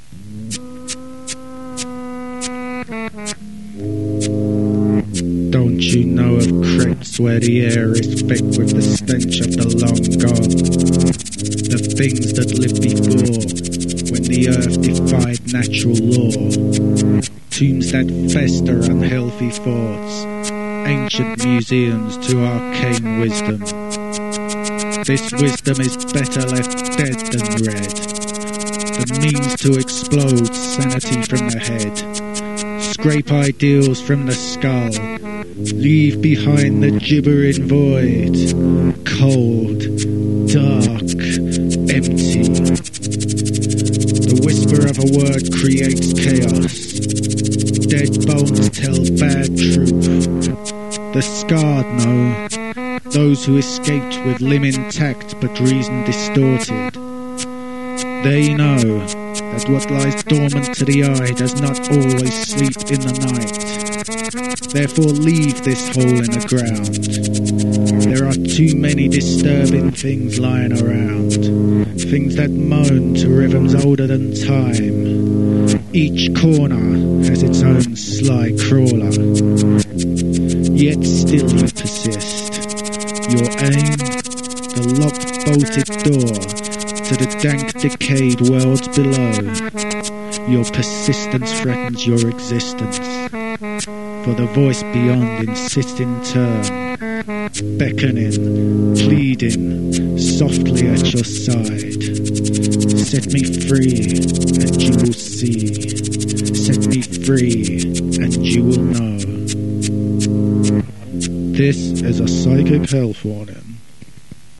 Don't you know of crypts where the air is thick with the stench of the long gone? The things that lived before, when the earth defied natural law. Tombs that fester unhealthy thoughts, ancient museums to arcane wisdom. This wisdom is better left dead than read. The means to explode sanity from the head. Scrape ideals from the skull. Leave behind the gibbering void. Cold, dark, empty. The whisper of a word creates chaos. Dead bones tell bad truth. The scarred know. Those who escaped with limb intact but reason distorted. They know that what lies dormant to the eye does not always sleep in the night. Therefore leave this hole in the ground. There are too many disturbing things lying around. Things that moan to rhythms older than time. Each corner has its own sly crawler. Yet still you persist. Your aim, the locked bolted door to the dank decayed worlds below. Your persistence threatens your existence, for the voice beyond insists in turn, beckoning, pleading, softly at your side. Set me free, and you will see. Set me free, and you will know. This is a psychic health warning.